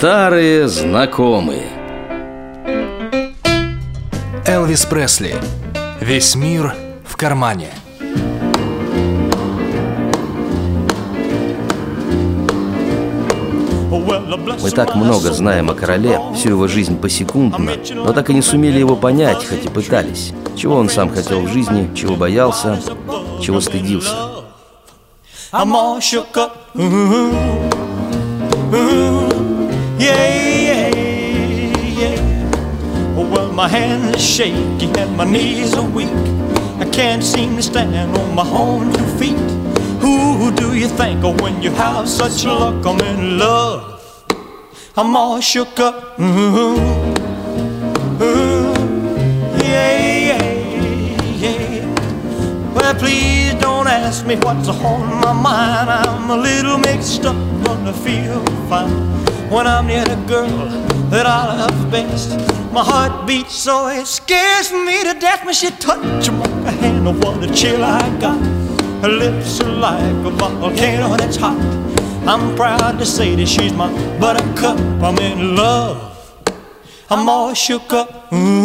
Старые знакомые. Элвис Пресли. Весь мир в кармане. Мы так много знаем о короле, всю его жизнь посекундно, но так и не сумели его понять, хоть и пытались. Чего он сам хотел в жизни, чего боялся, чего стыдился. My hands are shaky and my knees are weak. I can't seem to stand on my own 2 feet. Who do you think of when you have such luck? I'm in love. I'm all shook up. Yeah. Well, please don't ask me what's on my mind. I'm a little mixed up, but I feel fine when I'm near the girl that I love best. My heart beats so it scares me to death when she touches my hand. Oh, what a chill I got. Her lips are like a volcano that's hot. I'm proud to say that she's my buttercup. I'm in love. I'm all shook up.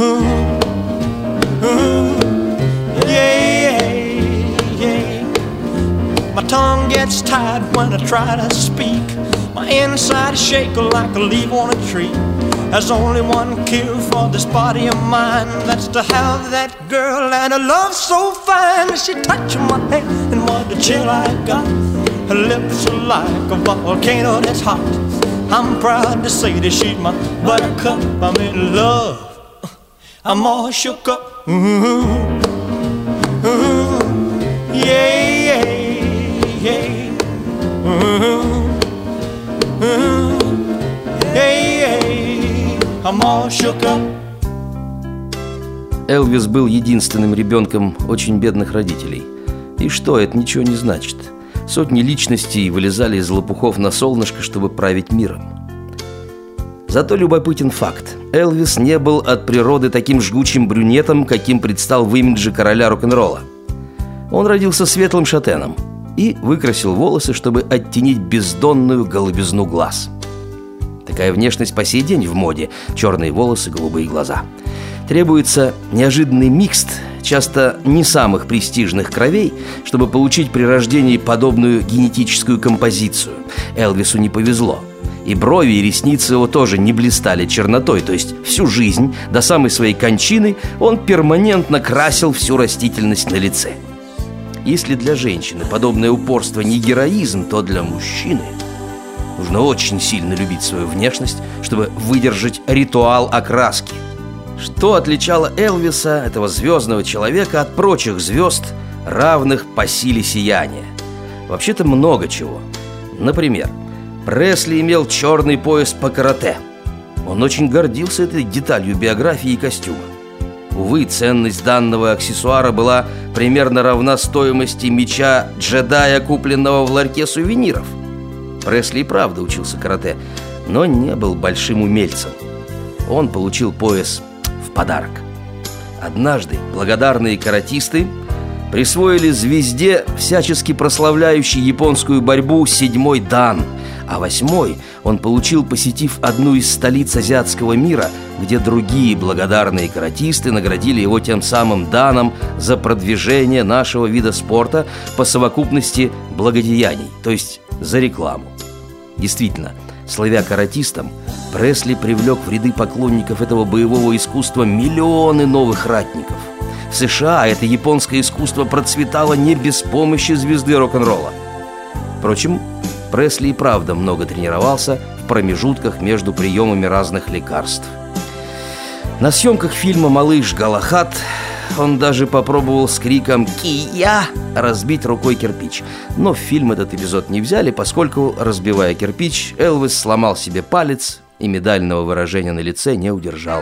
Yeah. My tongue gets tied when I try to speak. My inside shake like a leaf on a tree. There's only one cure for this body of mine. That's to have that girl and a love so fine. She touched my hand and what a chill I got. Her lips are like a volcano that's hot. I'm proud to say that she's my buttercup. I'm in love. I'm all shook up. Yeah. I'm all shook up. Элвис был единственным ребенком очень бедных родителей. И что, это ничего не значит. Сотни личностей вылезали из лопухов на солнышко, чтобы править миром. Зато любопытен факт. Элвис не был от природы таким жгучим брюнетом, каким предстал в имидже короля рок-н-ролла. Он родился светлым шатеном и выкрасил волосы, чтобы оттенить бездонную голубизну глаз. Такая внешность по сей день в моде. Черные волосы, голубые глаза. Требуется неожиданный микс, часто не самых престижных кровей, чтобы получить при рождении подобную генетическую композицию. Элвису не повезло. И брови, и ресницы его тоже не блистали чернотой. То есть всю жизнь, до самой своей кончины, он перманентно красил всю растительность на лице. Если для женщины подобное упорство не героизм, то для мужчины нужно очень сильно любить свою внешность, чтобы выдержать ритуал окраски. Что отличало Элвиса, этого звездного человека, от прочих звезд, равных по силе сияния? Вообще-то много чего. Например, Пресли имел черный пояс по карате. Он очень гордился этой деталью биографии и костюма. Увы, ценность данного аксессуара была примерно равна стоимости меча джедая, купленного в ларьке сувениров. Пресли и правда учился карате, но не был большим умельцем. Он получил пояс в подарок. Однажды благодарные каратисты присвоили звезде, всячески прославляющей японскую борьбу, 7-й дан, а 8-й он получил, посетив одну из столиц азиатского мира, где другие благодарные каратисты наградили его тем самым даном за продвижение нашего вида спорта по совокупности благодеяний, то есть за рекламу. Действительно, славя каратистом, Пресли привлек в ряды поклонников этого боевого искусства миллионы новых ратников. В США это японское искусство процветало не без помощи звезды рок-н-ролла. Впрочем, Пресли и правда много тренировался в промежутках между приемами разных лекарств. На съемках фильма «Малыш Галахад» он даже попробовал с криком «Кия!» разбить рукой кирпич. Но в фильм этот эпизод не взяли, поскольку, разбивая кирпич, Элвис сломал себе палец и медального выражения на лице не удержал.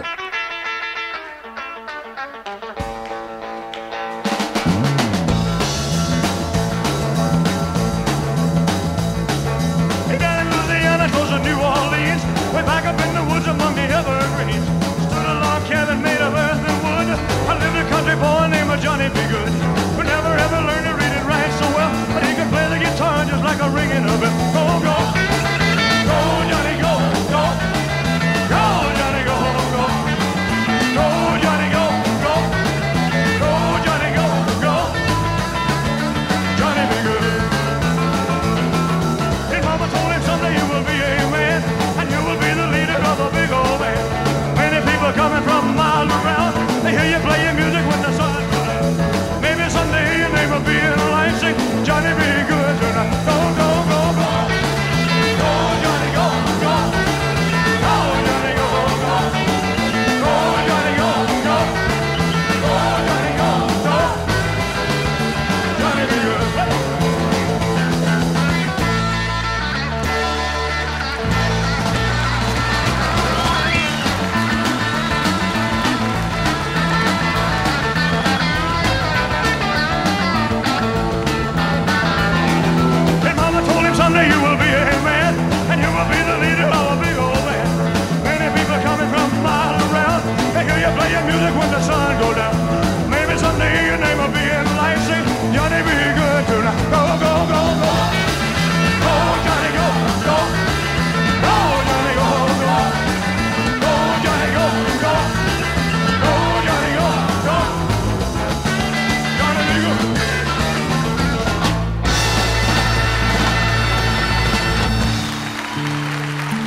Johnny B. Good, who never ever learned to read and write so well, but he could play the guitar just like a ringing of it. Go, go, go, Johnny, go, go.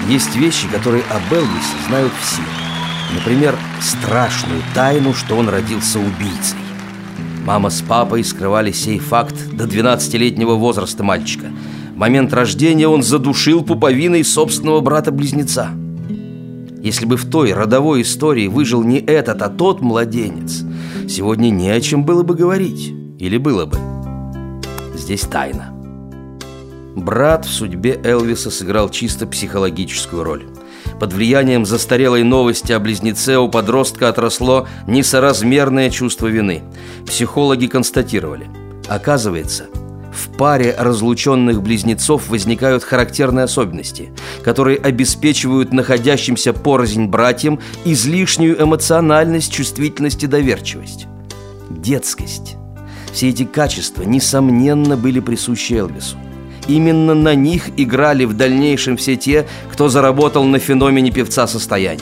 Есть вещи, которые об Элвисе знают все. Например, страшную тайну, что он родился убийцей. Мама с папой скрывали сей факт до 12-летнего возраста мальчика. В момент рождения он задушил пуповиной собственного брата-близнеца. Если бы в той родовой истории выжил не этот, а тот младенец, сегодня не о чем было бы говорить. Или было бы? Здесь тайна. Брат в судьбе Элвиса сыграл чисто психологическую роль. Под влиянием застарелой новости о близнеце у подростка отросло несоразмерное чувство вины. Психологи констатировали: оказывается, в паре разлученных близнецов возникают характерные особенности, которые обеспечивают находящимся порознь братьям излишнюю эмоциональность, чувствительность и доверчивость. Детскость. Все эти качества, несомненно, были присущи Элвису. Именно на них играли в дальнейшем все те, кто заработал на феномене певца состояния.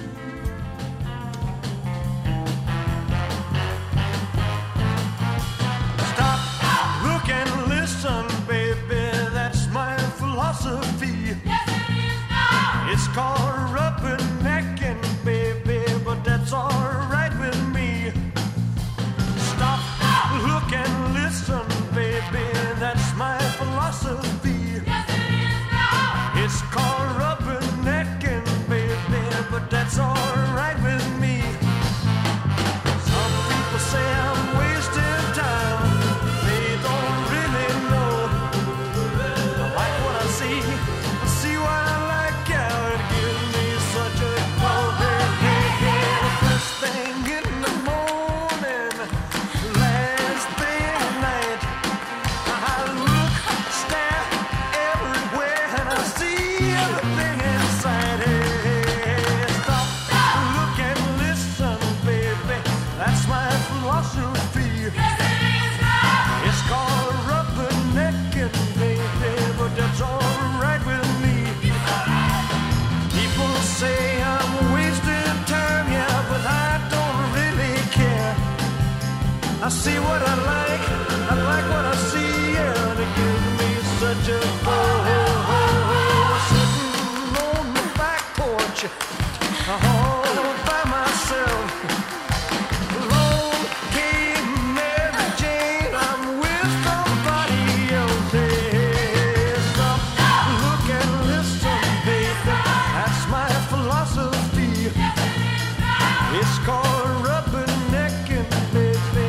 I see what I like what I see, and it gives me such a buzz. Sitting on the back porch, all by myself. Alone came Mary Jane, I'm with somebody else. Hey, stop, look and listen, baby, that's my philosophy. It's called rubbernecking, baby.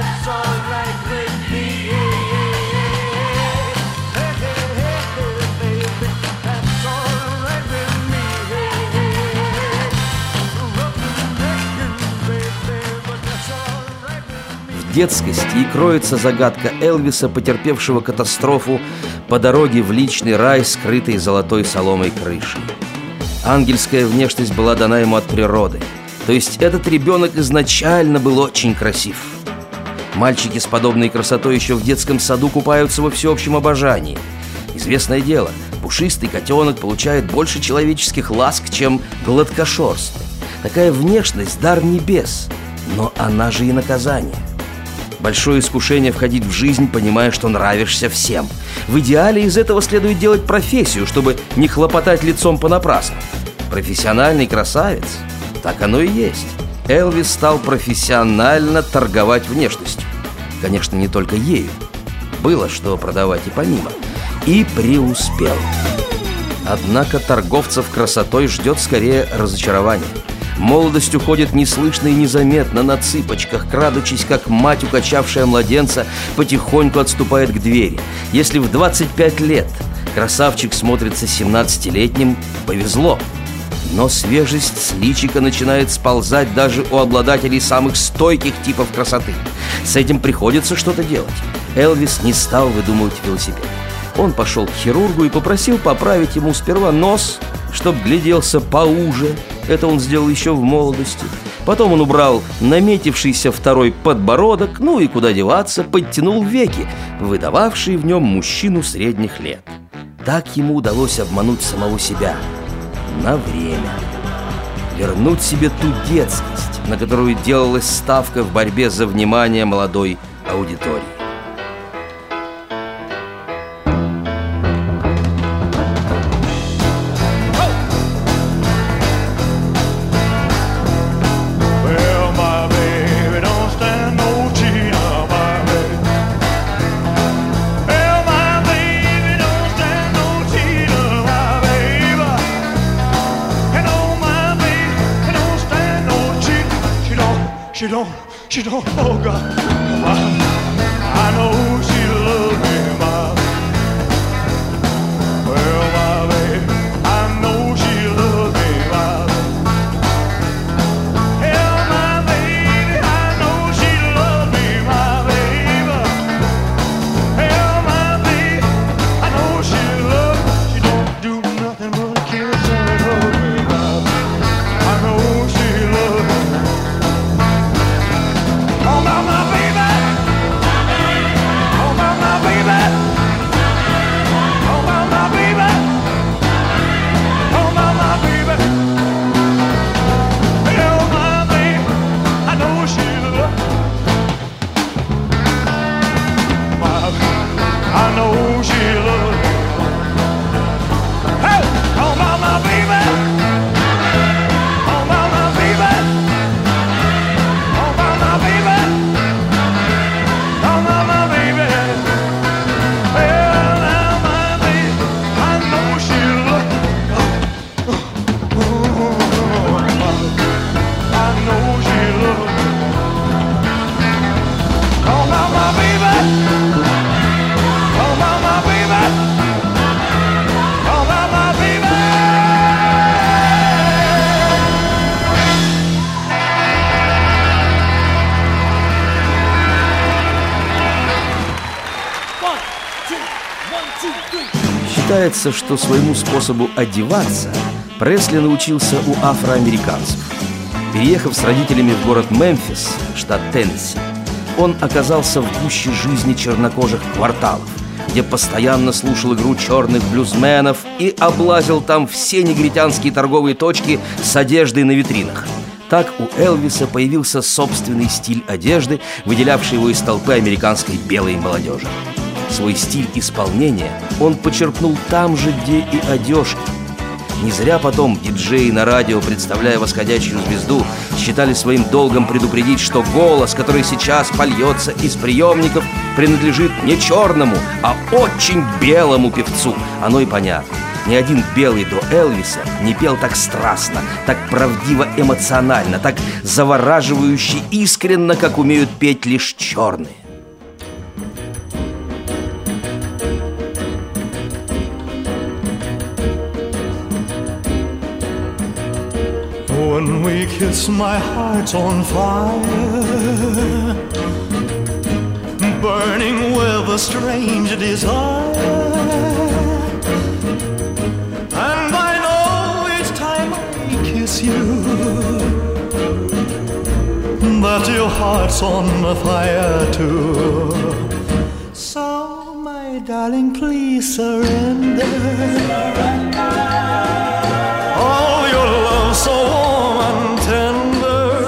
В детскости и кроется загадка Элвиса, потерпевшего катастрофу по дороге в личный рай, скрытый золотой соломой крыши. Ангельская внешность была дана ему от природы. То есть этот ребенок изначально был очень красив. Мальчики с подобной красотой еще в детском саду купаются во всеобщем обожании. Известное дело, пушистый котенок получает больше человеческих ласк, чем гладкошерстный. Такая внешность – дар небес, но она же и наказание. Большое искушение входить в жизнь, понимая, что нравишься всем. В идеале из этого следует делать профессию, чтобы не хлопотать лицом понапрасну. Профессиональный красавец – так оно и есть. Элвис стал профессионально торговать внешностью. Конечно, не только ею. Было что продавать и помимо. И преуспел. Однако торговцев красотой ждет скорее разочарование. Молодость уходит неслышно и незаметно, на цыпочках, крадучись, как мать, укачавшая младенца, потихоньку отступает к двери. Если в 25 лет красавчик смотрится 17-летним, повезло. Но свежесть с личика начинает сползать даже у обладателей самых стойких типов красоты. С этим приходится что-то делать. Элвис не стал выдумывать велосипед. Он пошел к хирургу и попросил поправить ему сперва нос, чтоб гляделся поуже. Это он сделал еще в молодости. Потом он убрал наметившийся второй подбородок, ну и куда деваться, подтянул веки, выдававшие в нем мужчину средних лет. Так ему удалось обмануть самого себя на время. Вернуть себе ту детскость, на которую делалась ставка в борьбе за внимание молодой аудитории. she don't, oh God, I know she loves me, my, well, my baby, I know she loves me, my, hell, my baby, I know she loves me, my baby, hell, my baby, I know she loves me, she don't do nothing but kiss and hug me, my, I know she loves me. Oh, my baby. Oh, my baby. Oh, my baby. Oh, my baby. Oh, my baby. I know she loves I know she loves me. Hey! Oh, my baby. Oh, my baby. Oh, my baby. Oh, my baby. Well, now, my baby, I know she loves me. I know she loves me. Oh, my baby. Oh, my baby. Oh, my baby. Считается, что своему способу одеваться Пресли научился у афроамериканцев. Переехав с родителями в город Мемфис, штат Теннесси, он оказался в гуще жизни чернокожих кварталов, где постоянно слушал игру черных блюзменов и облазил там все негритянские торговые точки с одеждой на витринах. Так у Элвиса появился собственный стиль одежды, выделявший его из толпы американской белой молодежи. Свой стиль исполнения он почерпнул там же, где и одежки. Не зря потом диджеи на радио, представляя восходящую звезду, считали своим долгом предупредить, что голос, который сейчас польется из приемников, принадлежит не черному, а очень белому певцу. Оно и понятно. Ни один белый до Элвиса не пел так страстно, так правдиво эмоционально, так завораживающе искренно, как умеют петь лишь черные. When we kiss, my heart's on fire, burning with a strange desire. And I know each time I kiss you that your heart's on fire too. So, my darling, please surrender. Oh, your love so warm and tender.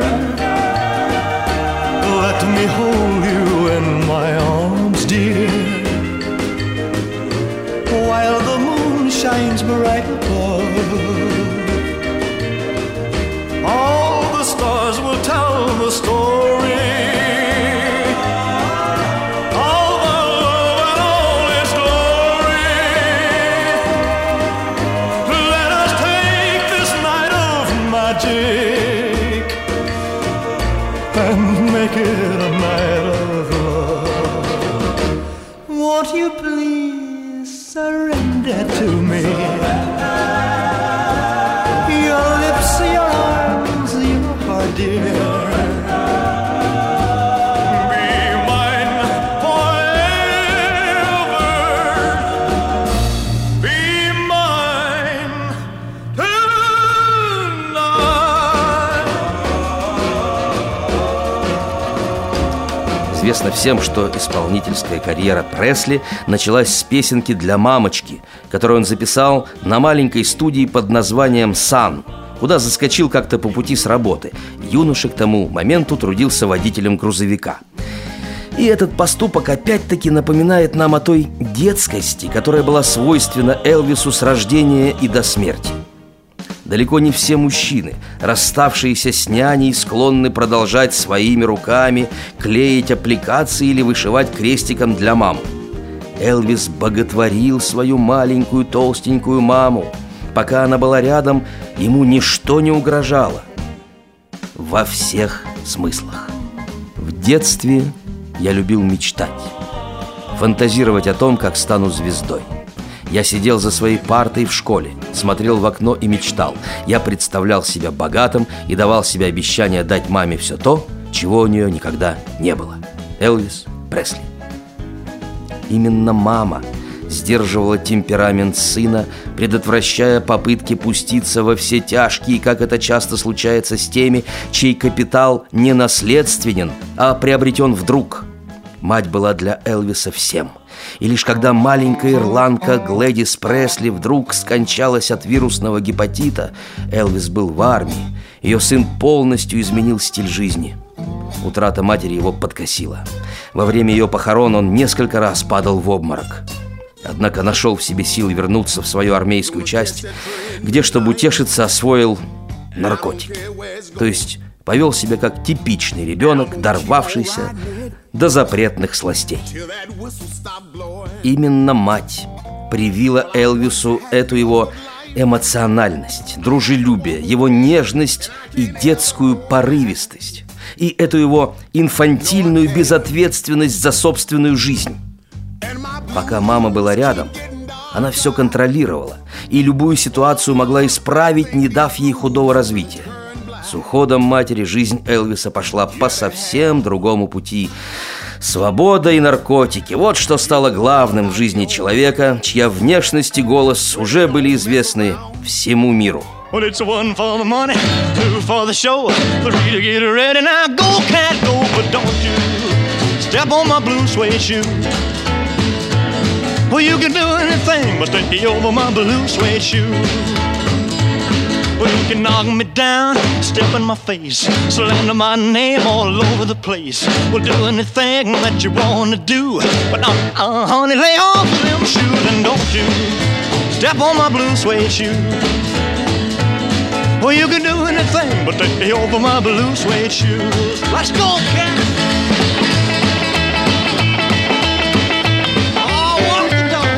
Let me hold you in my arms, dear, while the moon shines bright above. All the stars will tell the story. And make it a night of love. Won't you please surrender to me? Your lips, your arms, your heart, dear. Be mine forever. Be mine tonight. Известно всем, что исполнительская карьера Пресли началась с песенки для мамочки, которую он записал на маленькой студии под названием «Сан», куда заскочил как-то по пути с работы. Юноша к тому моменту трудился водителем грузовика. И этот поступок опять-таки напоминает нам о той детскости, которая была свойственна Элвису с рождения и до смерти. Далеко не все мужчины, расставшиеся с няней, склонны продолжать своими руками клеить аппликации или вышивать крестиком для мам. Элвис боготворил свою маленькую толстенькую маму. Пока она была рядом, ему ничто не угрожало. Во всех смыслах. В детстве я любил мечтать, фантазировать о том, как стану звездой. Я сидел за своей партой в школе, смотрел в окно и мечтал. Я представлял себя богатым и давал себе обещание дать маме все то, чего у нее никогда не было. Элвис Пресли. Именно мама сдерживала темперамент сына, предотвращая попытки пуститься во все тяжкие, как это часто случается с теми, чей капитал не наследственен, а приобретен вдруг. Мать была для Элвиса всем. И лишь когда маленькая ирландка Глэдис Пресли вдруг скончалась от вирусного гепатита, Элвис был в армии, ее сын полностью изменил стиль жизни. Утрата матери его подкосила. Во время ее похорон он несколько раз падал в обморок. Однако нашел в себе силы вернуться в свою армейскую часть, где, чтобы утешиться, освоил наркотики. То есть повел себя как типичный ребенок, дорвавшийся до запретных сластей. Именно мать привила Элвису эту его эмоциональность, дружелюбие, его нежность и детскую порывистость, и эту его инфантильную безответственность за собственную жизнь. Пока мама была рядом, она все контролировала и любую ситуацию могла исправить, не дав ей худого развития. С уходом матери жизнь Элвиса пошла по совсем другому пути. Свобода и наркотики – вот что стало главным в жизни человека, чья внешность и голос уже были известны всему миру. Well, it's one for the money, two for the show, three to get ready. Now go, cat, go, but don't you step on my blue suede shoe. Well, you can do anything but stay over my blue suede shoe. Well, you can knock me down, step in my face, slander my name all over the place. Well, do anything that you wanna do, but honey, lay off them shoes and don't you step on my blue suede shoe. Well, you can do anything but take me over my blue suede shoes. Let's go, cat! Oh, walk the dog.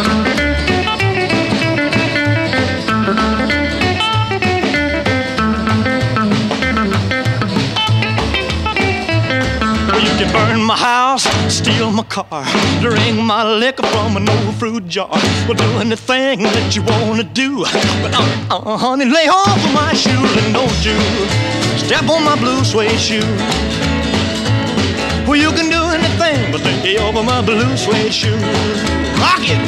Well, you can burn my house, steal my car, drink my liquor from an old fruit jar. Well, do anything that you wanna do, but honey, lay off of my shoes and don't you step on my blue suede shoe. Well, you can do anything but lay over my blue suede shoe. Rock it!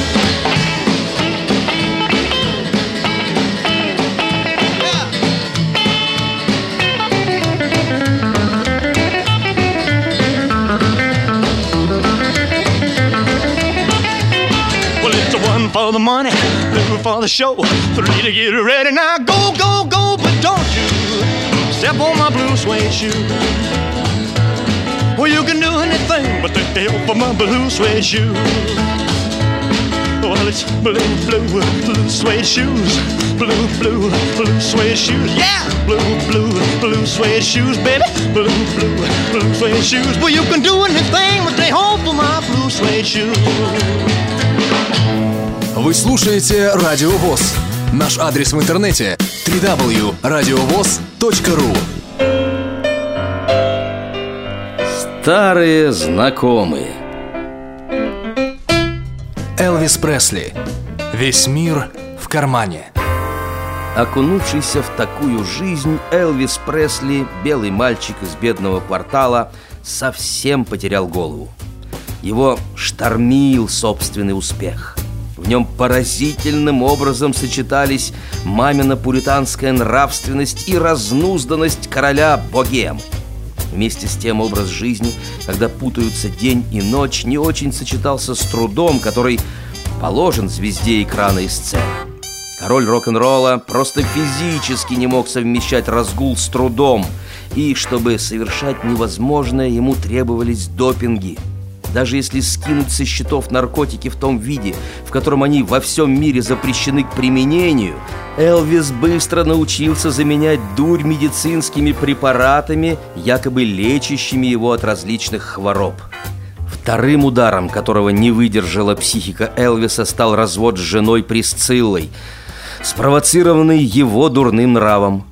For the money, two for the show, three to get ready. Now go, go, go, but don't you step on my blue suede shoe. Well, you can do anything but take over my blue suede shoe. Well, it's blue, blue, blue suede shoes, blue, blue, blue suede shoes. Yeah, blue, blue, blue suede shoes, baby, blue, blue, blue suede shoes. Well, you can do anything but take over my blue suede shoes. Вы слушаете Радио ВОС. Наш адрес в интернете www.radiovoz.ru. Старые знакомые. Элвис Пресли. Весь мир в кармане. Окунувшийся в такую жизнь, Элвис Пресли, белый мальчик из бедного квартала, совсем потерял голову. Его штормил собственный успех. В нем поразительным образом сочетались мамина пуританская нравственность и разнузданность короля богемы. Вместе с тем образ жизни, когда путаются день и ночь, не очень сочетался с трудом, который положен звезде экрана и сцены. Король рок-н-ролла просто физически не мог совмещать разгул с трудом, и чтобы совершать невозможное, ему требовались допинги. Даже если скинуть со счетов наркотики в том виде, в котором они во всем мире запрещены к применению, Элвис быстро научился заменять дурь медицинскими препаратами, якобы лечащими его от различных хвороб. Вторым ударом, которого не выдержала психика Элвиса, стал развод с женой Присциллой, спровоцированный его дурным нравом.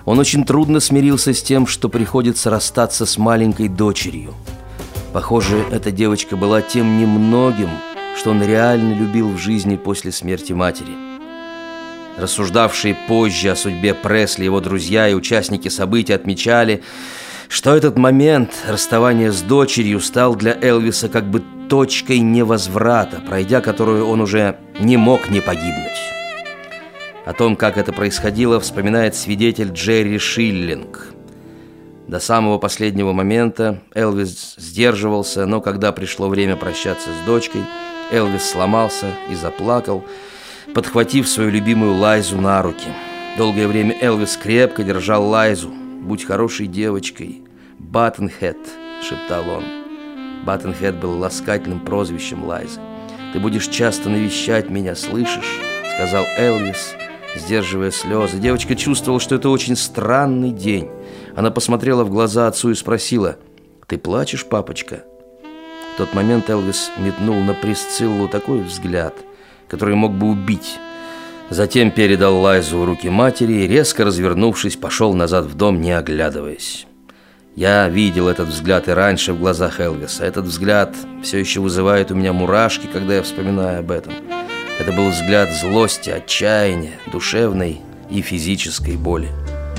Он очень трудно смирился с тем, что приходится расстаться с маленькой дочерью. Похоже, эта девочка была тем немногим, что он реально любил в жизни после смерти матери. Рассуждавшие позже о судьбе Пресли его друзья и участники событий отмечали, что этот момент расставания с дочерью стал для Элвиса как бы точкой невозврата, пройдя которую он уже не мог не погибнуть. О том, как это происходило, вспоминает свидетель Джерри Шиллинг. До самого последнего момента Элвис сдерживался, но когда пришло время прощаться с дочкой, Элвис сломался и заплакал, подхватив свою любимую Лайзу на руки. Долгое время Элвис крепко держал Лайзу. «Будь хорошей девочкой, Баттенхед», — шептал он. Баттенхед был ласкательным прозвищем Лайзы. «Ты будешь часто навещать меня, слышишь?» — сказал Элвис, сдерживая слезы. Девочка чувствовала, что это очень странный день. Она посмотрела в глаза отцу и спросила: «Ты плачешь, папочка?» В тот момент Элвис метнул на Присциллу такой взгляд, который мог бы убить. Затем передал Лайзу в руки матери и, резко развернувшись, пошел назад в дом, не оглядываясь. Я видел этот взгляд и раньше в глазах Элвиса. Этот взгляд все еще вызывает у меня мурашки, когда я вспоминаю об этом. Это был взгляд злости, отчаяния, душевной и физической боли.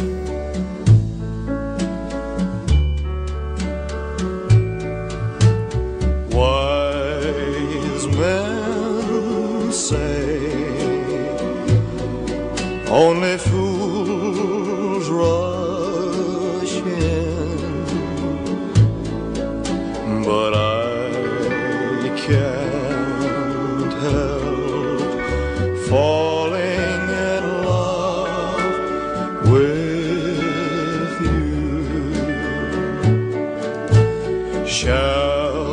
Wise men say only fools rush in, but I can't help falling in love with you. Shall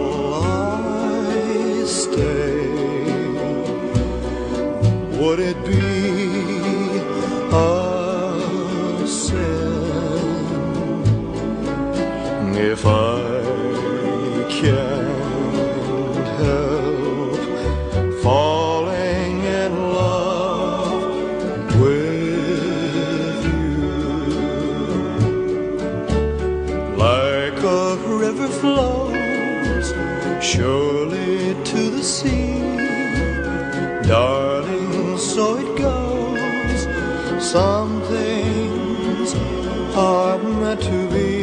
I stay? Would it be a sin if I can't help falling in love with you? Like a river flows surely to the sea, darling, so it goes. Some things are meant to be.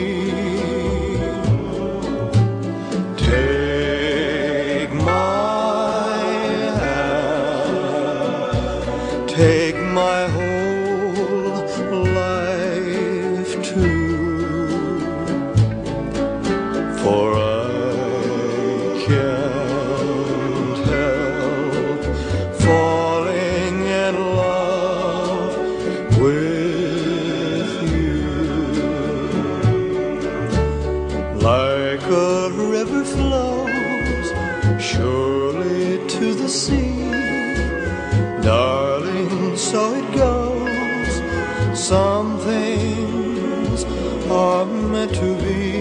Take my hand, take my whole life too, for I can't help falling in love with you. Like a river flows surely to the sea, darling, so it goes. Some things are meant to be.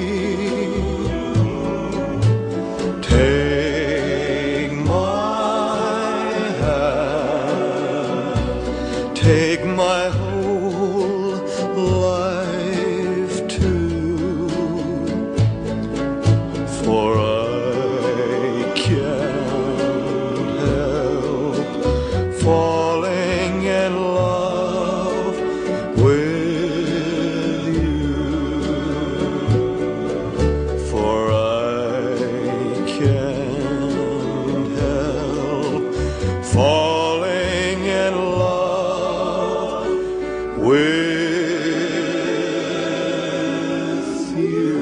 Take my hand, take my whole life too, for I can't help falling in love with you, for I can't help falling in love with you.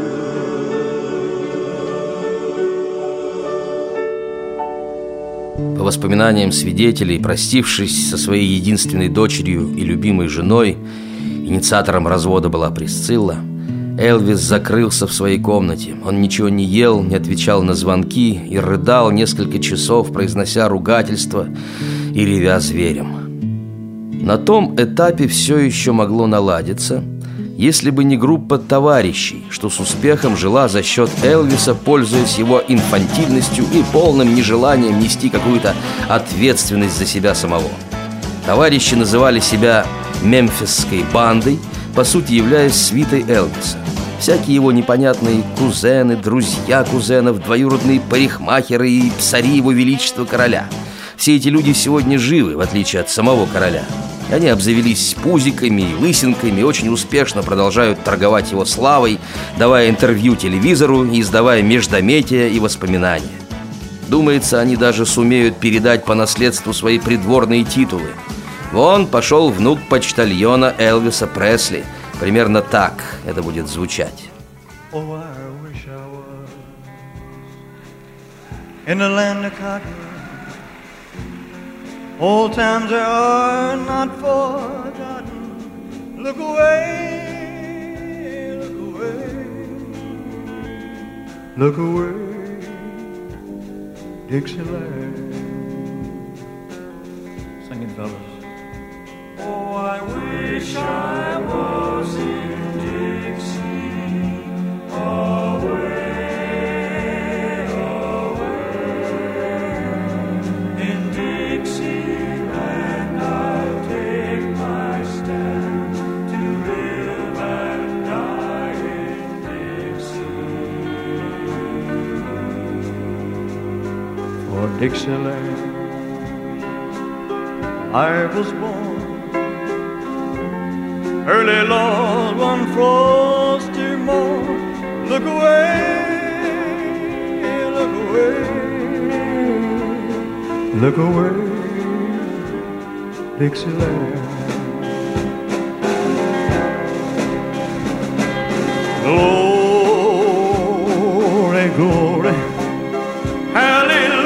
По воспоминаниям свидетелей, простившись со своей единственной дочерью и любимой женой, инициатором развода была Присцилла, Элвис закрылся в своей комнате. Он ничего не ел, не отвечал на звонки и рыдал несколько часов, произнося ругательства и ревя зверем. На том этапе все еще могло наладиться, если бы не группа товарищей, что с успехом жила за счет Элвиса, пользуясь его инфантильностью и полным нежеланием нести какую-то ответственность за себя самого. Товарищи называли себя мемфисской бандой, по сути являясь свитой Элвиса. Всякие его непонятные кузены, друзья кузенов, двоюродные парикмахеры и псари его величества короля. Все эти люди сегодня живы, в отличие от самого короля. Они обзавелись пузиками и лысинками и очень успешно продолжают торговать его славой, давая интервью телевизору и издавая междометия и воспоминания. Думается, они даже сумеют передать по наследству свои придворные титулы. Вон пошел внук почтальона Элвиса Пресли. Примерно так это будет звучать. Oh, I wish I was in the land of cotton. Old times they are not forgotten. Look away, look away, look away, Dixieland. Sing it, fellas. Oh, I wish I was in Dixie, away, away. In Dixieland I'll take my stand to live and die in Dixie. For Dixieland I was born early, Lord, one frosty morn. Look away, look away, look away, Dixieland. Glory, glory, hallelujah.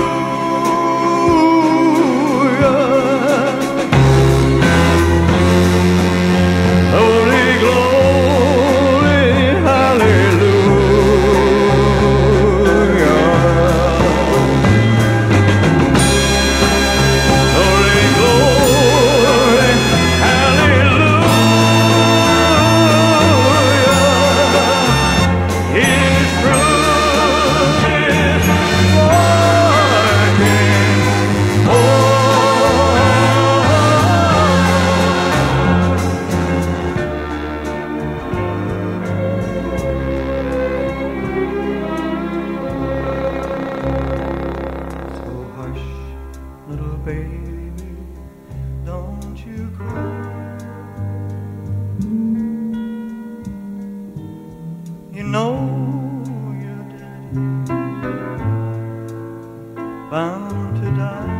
Bound to die.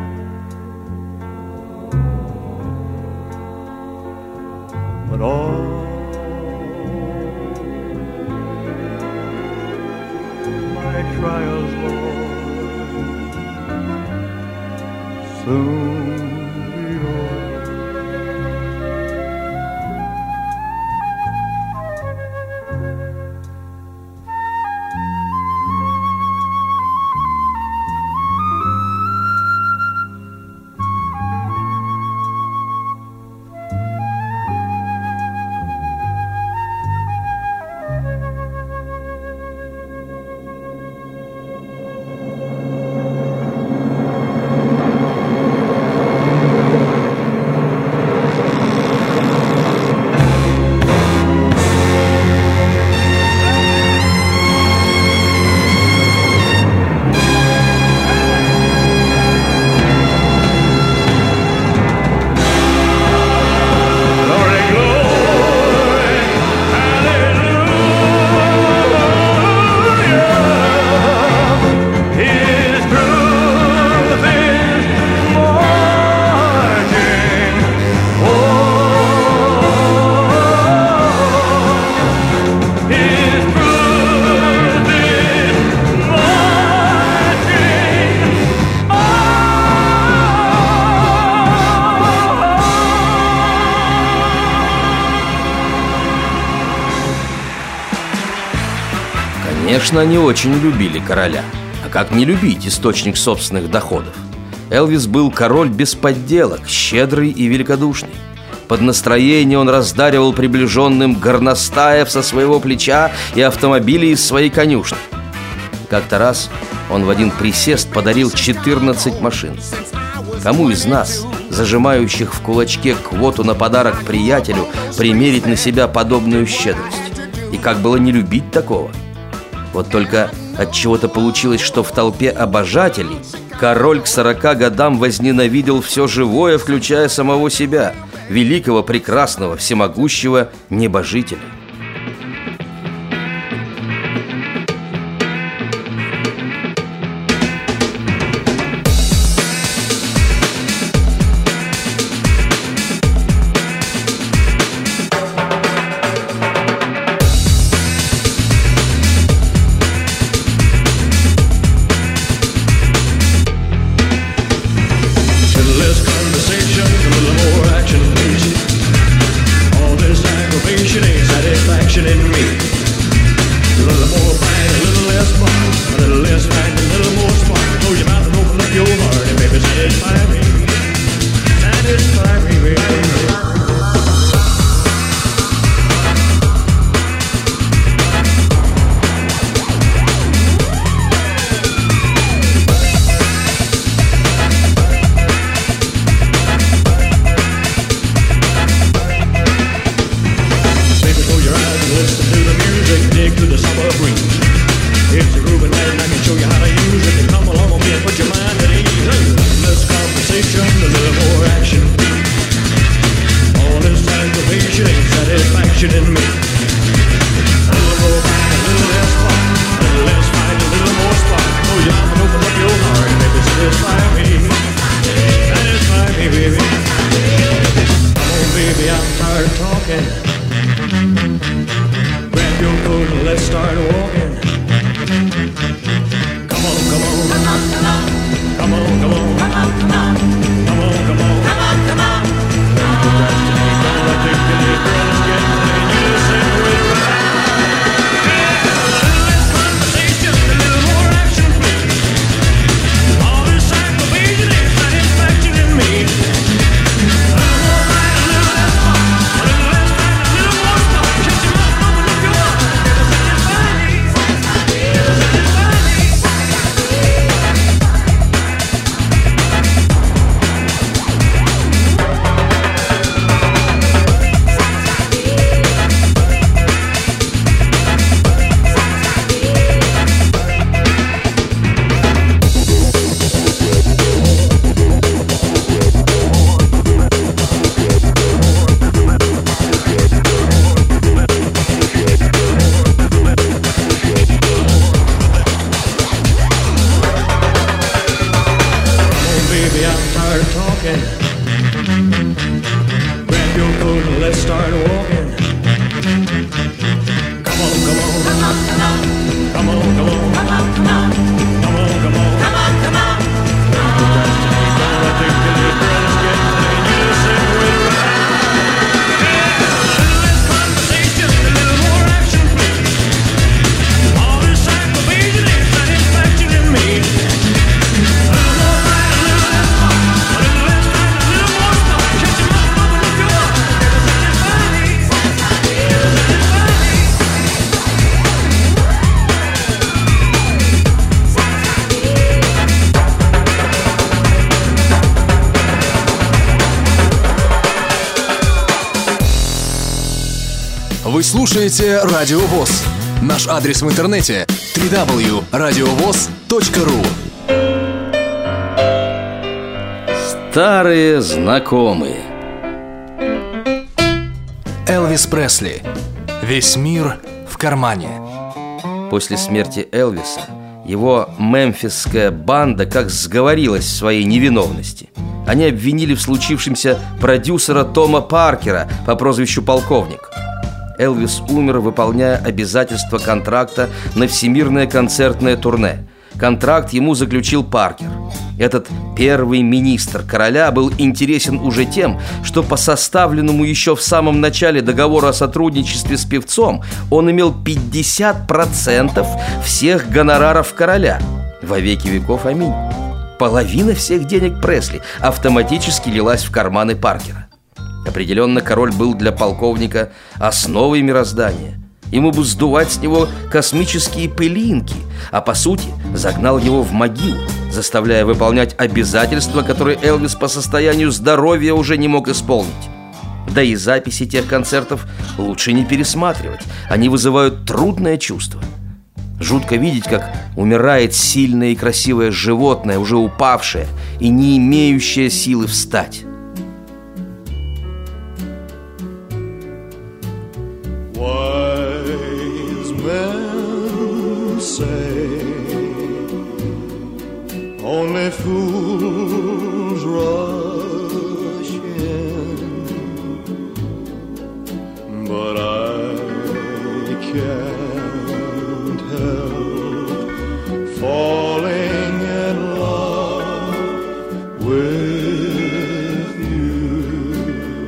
But all my trials, Lord, soon be over. Конечно, они очень любили короля. А как не любить источник собственных доходов? Элвис был король без подделок, щедрый и великодушный. Под настроение он раздаривал приближенным горностаев со своего плеча и автомобили из своей конюшни. Как-то раз он в один присест подарил 14 машин. Кому из нас зажимающих в кулачке квоту на подарок приятелю, примерить на себя подобную щедрость. И как было не любить такого? Вот только отчего-то получилось, что в толпе обожателей король к 40 годам возненавидел все живое, включая самого себя, великого, прекрасного, всемогущего небожителя. Вы слушаете Радио ВОС. Наш адрес в интернете www.radiovoz.ru. Старые знакомые. Элвис Пресли. Весь мир в кармане. После смерти Элвиса его мемфисская банда как сговорилась в своей невиновности. Они обвинили в случившемся продюсера Тома Паркера по прозвищу Полковник. Элвис умер, выполняя обязательства контракта на всемирное концертное турне. Контракт ему заключил Паркер. Этот первый министр короля был интересен уже тем, что по составленному еще в самом начале договору о сотрудничестве с певцом он имел 50% всех гонораров короля. Во веки веков аминь. Половина всех денег Пресли автоматически лилась в карманы Паркера. Определенно, король был для полковника основой мироздания. Ему бы сдувать с него космические пылинки, а по сути загнал его в могилу, заставляя выполнять обязательства, которые Элвис по состоянию здоровья уже не мог исполнить. Да и записи тех концертов лучше не пересматривать. Они вызывают трудное чувство. Жутко видеть, как умирает сильное и красивое животное, уже упавшее и не имеющее силы встать. Wise men say only fools rush in, but I can't help falling in love with you.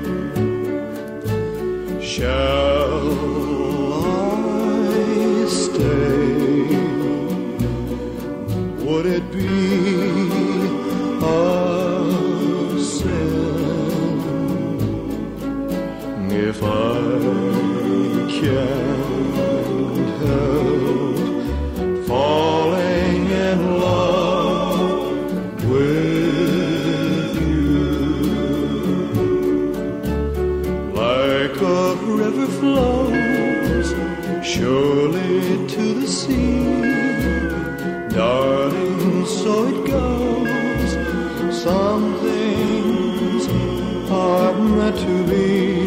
Shall I stay? Would it be a sin if I can't help falling in love with you? Like a river flows surely to the sea, darling, so it goes. Some things are meant to be.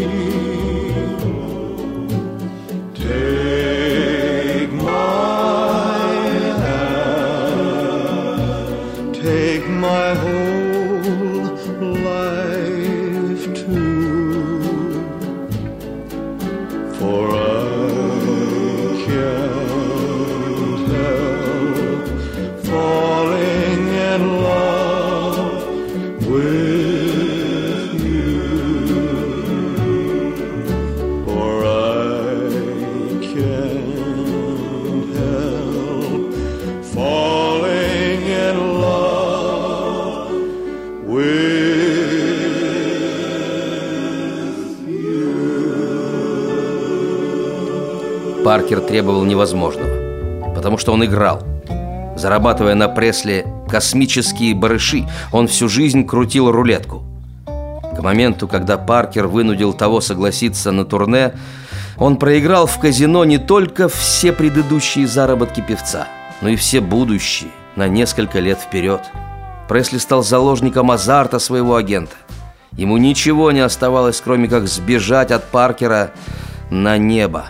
Take my hand, take my whole life too, for I can't help falling in love with you, for I can't help falling in love with Паркер требовал невозможного, потому что он играл. Зарабатывая на Пресли космические барыши, он всю жизнь крутил рулетку. К моменту, когда Паркер вынудил того согласиться на турне, он проиграл в казино не только все предыдущие заработки певца, но и все будущие на несколько лет вперед. Пресли стал заложником азарта своего агента. Ему ничего не оставалось, кроме как сбежать от Паркера на небо.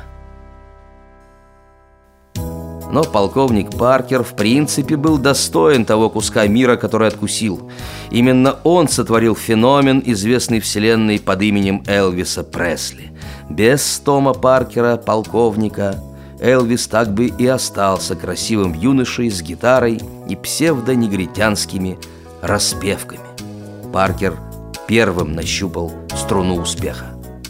Но полковник Паркер в принципе был достоин того куска мира, который откусил. Именно он сотворил феномен, известный вселенной под именем Элвиса Пресли. Без Тома Паркера, полковника, Элвис так бы и остался красивым юношей с гитарой и псевдонегритянскими распевками. Паркер первым нащупал струну успеха.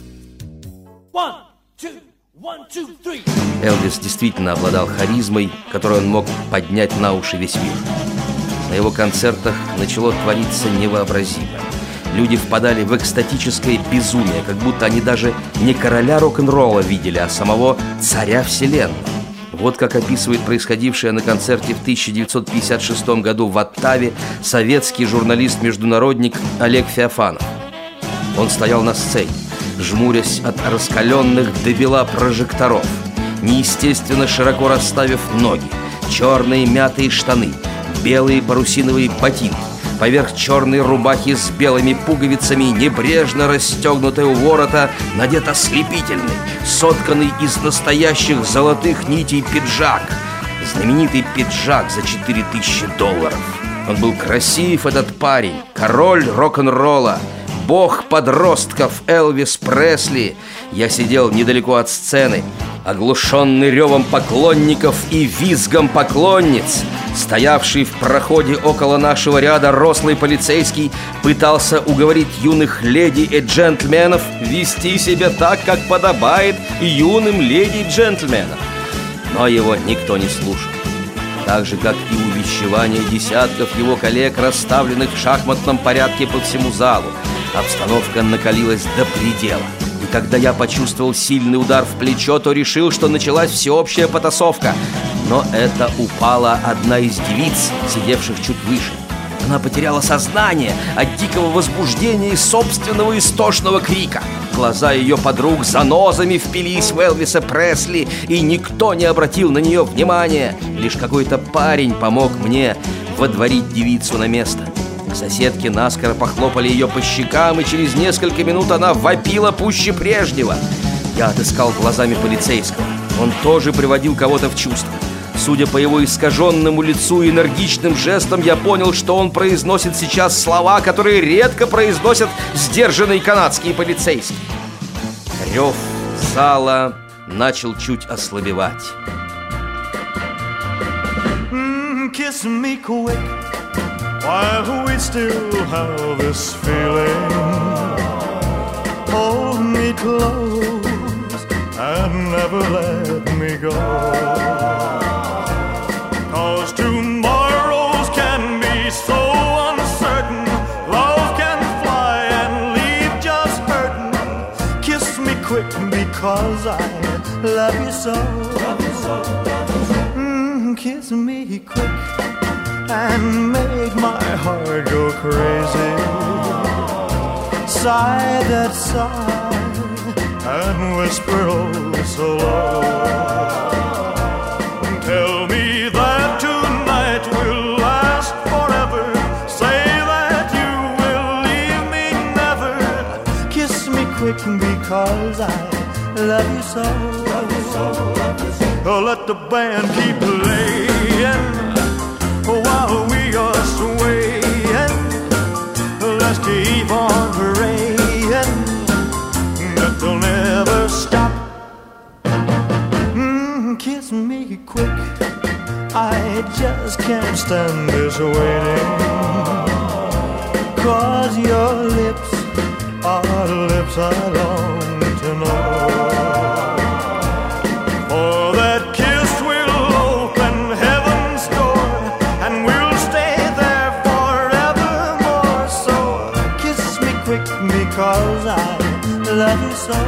Элвис действительно обладал харизмой, которой он мог поднять на уши весь мир. На его концертах начало твориться невообразимое. Люди впадали в экстатическое безумие, как будто они даже не короля рок-н-ролла видели, а самого царя вселенной. Вот как описывает происходившее на концерте в 1956 году в Оттаве советский журналист-международник Олег Феофанов. Он стоял на сцене, жмурясь от раскаленных добела прожекторов, неестественно широко расставив ноги, черные мятые штаны, белые парусиновые ботинки, поверх черной рубахи с белыми пуговицами, небрежно расстегнутая у ворота, надет ослепительный, сотканный из настоящих золотых нитей пиджак. Знаменитый пиджак за $4000. Он был красив, этот парень, король рок-н-ролла, бог подростков Элвис Пресли. Я сидел недалеко от сцены, оглушенный ревом поклонников и визгом поклонниц. Стоявший в проходе около нашего ряда рослый полицейский пытался уговорить юных леди и джентльменов вести себя так, как подобает юным леди и джентльменам. Но его никто не слушал. Так же, как и увещевания десятков его коллег, расставленных в шахматном порядке по всему залу. Обстановка накалилась до предела. И когда я почувствовал сильный удар в плечо, то решил, что началась всеобщая потасовка. Но это упала одна из девиц, сидевших чуть выше. Она потеряла сознание от дикого возбуждения и собственного истошного крика. Глаза ее подруг занозами впились в Элвиса Пресли, и никто не обратил на нее внимания. Лишь какой-то парень помог мне водворить девицу на место. Соседки наскоро похлопали ее по щекам, и через несколько минут она вопила пуще прежнего. Я отыскал глазами полицейского. Он тоже приводил кого-то в чувство. Судя по его искаженному лицу и энергичным жестам, я понял, что он произносит сейчас слова, которые редко произносят сдержанные канадские полицейские. Рев зала начал чуть ослабевать. Kiss me quick while we still have this feeling. Hold me close and never let me go. 'Cause tomorrows can be so uncertain. Love can fly and leave just hurting. Kiss me quick because I love you so. Kiss me quick and make my heart go crazy. Sigh that sigh and whisper oh so low. Tell me that tonight will last forever. Say that you will leave me never. Kiss me quick because I love you so. Oh, let the band keep playing while we are swaying. Let's keep on praying that they'll never stop. Kiss me quick, I just can't stand this waiting. 'Cause your lips are lips I long to know. For that kiss will open heaven's door, and we'll stay there forevermore. So kiss me quick because I love you so.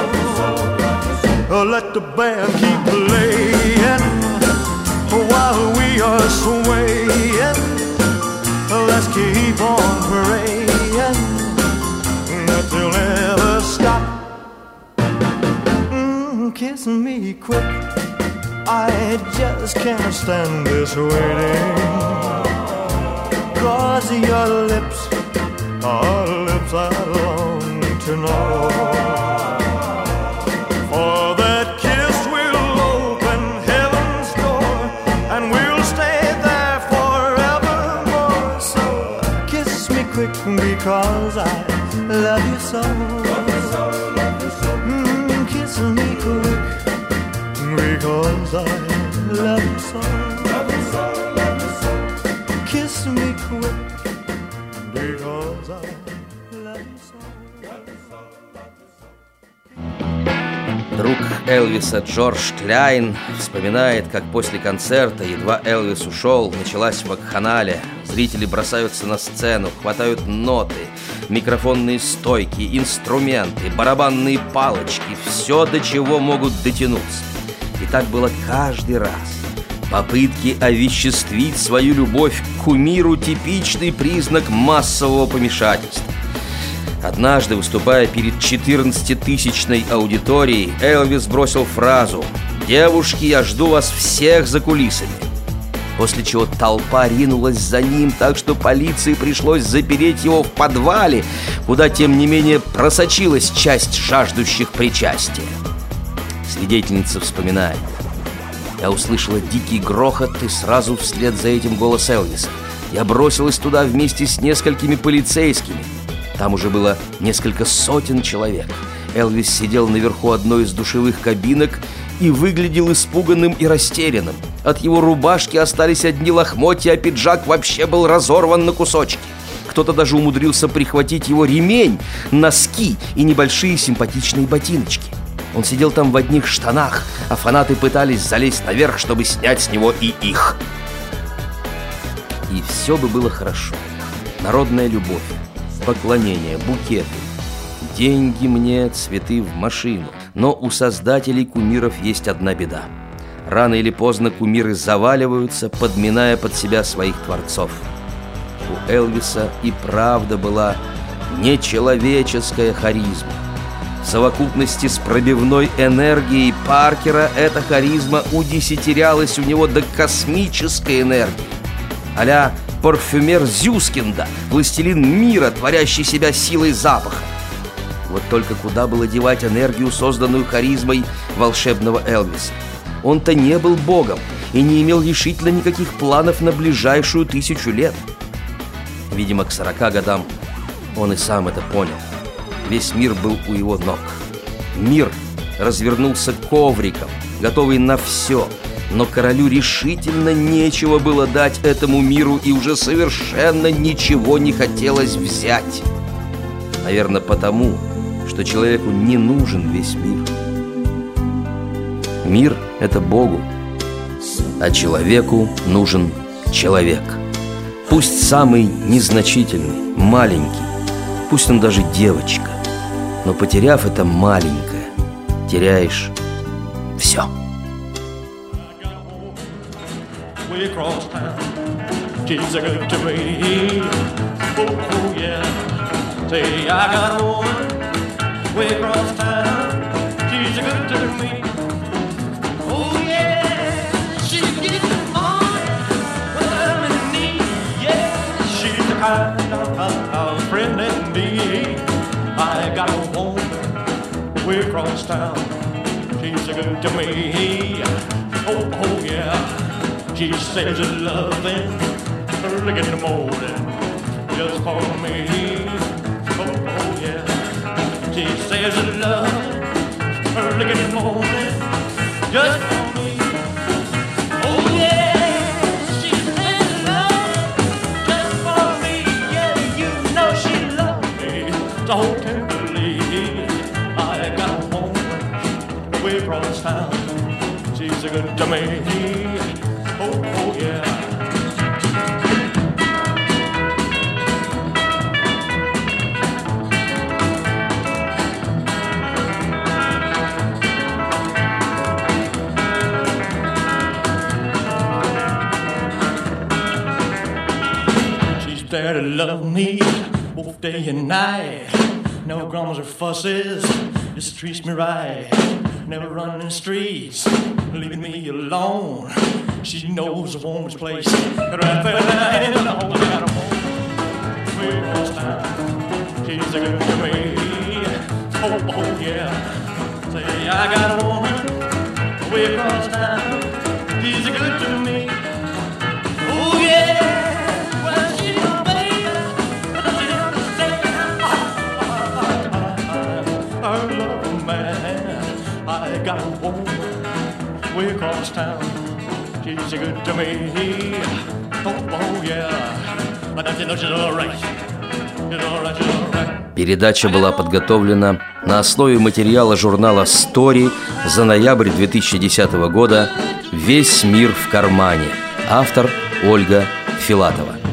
Oh, let the band keep playing while we are swaying. Let's keep on praying that they'll never stop. Kiss me quick, I just can't stand this waiting. 'Cause your lips are lips I long to know. For that kiss will open heaven's door, and we'll stay there forevermore. So kiss me quick because I love you so. Kiss me quick because I love you so. Kiss me quick because I love you so. Друг Элвиса Джордж Кляйн вспоминает, как после концерта, едва Элвис ушел, началась вакханалия. Зрители бросаются на сцену, хватают ноты, микрофонные стойки, инструменты, барабанные палочки, все, до чего могут дотянуться. И так было каждый раз. Попытки овеществить свою любовь к кумиру – типичный признак массового помешательства. Однажды, выступая перед 14-тысячной аудиторией, Элвис бросил фразу: «Девушки, я жду вас всех за кулисами». После чего толпа ринулась за ним, так что полиции пришлось запереть его в подвале, куда, тем не менее, просочилась часть жаждущих причастия. Свидетельница вспоминает: «Я услышала дикий грохот, и сразу вслед за этим голос Элвиса. Я бросилась туда вместе с несколькими полицейскими. Там уже было несколько сотен человек. Элвис сидел наверху одной из душевых кабинок и выглядел испуганным и растерянным. От его рубашки остались одни лохмотья, а пиджак вообще был разорван на кусочки. Кто-то даже умудрился прихватить его ремень, носки и небольшие симпатичные ботиночки. Он сидел там в одних штанах, а фанаты пытались залезть наверх, чтобы снять с него и их». И все бы было хорошо. Народная любовь, поклонение, букеты, деньги мне, цветы в машину. Но у создателей кумиров есть одна беда. Рано или поздно кумиры заваливаются, подминая под себя своих творцов. У Элвиса и правда была нечеловеческая харизма. В совокупности с пробивной энергией Паркера эта харизма удесятерялась у него до космической энергии. А-ля парфюмер Зюскинда, властелин мира, творящий себя силой запаха. Вот только куда было девать энергию, созданную харизмой волшебного Элвиса? Он-то не был богом и не имел решительно никаких планов на ближайшую 1000 лет. Видимо, к 40 годам он и сам это понял. Весь мир был у его ног. Мир развернулся ковриком, готовый на все. Но королю решительно нечего было дать этому миру, и уже совершенно ничего не хотелось взять. Наверное, потому, что человеку не нужен весь мир. Мир — это Богу, а человеку нужен человек. Пусть самый незначительный, маленький, пусть он даже девочка, но потеряв это маленькое, теряешь все. Friend indeed, I got a woman way across town. She's so good to me. Oh, oh yeah. She says it's loving early in the morning just for me. Oh, oh yeah. She says it's loving early in the morning just for me. Oh yeah. So tenderly, I got a woman way across town. She's so good to me. Oh, oh yeah. She's there to love me both day and night. No grumbles or fusses, just treats me right. Never running the streets, leaving me alone. She knows a woman's place right there night. Oh, I got a woman way across town. She's so good to me. Oh, oh yeah. Say I got a woman way across town. She's so good to me. Oh yeah. Got a woman way across town. She's so good to me. Oh, oh yeah. But I know she's all right. She's all right, she's all right. Передача была подготовлена на основе материала журнала Story за ноябрь 2010 года «Весь мир в кармане». Автор Ольга Филатова.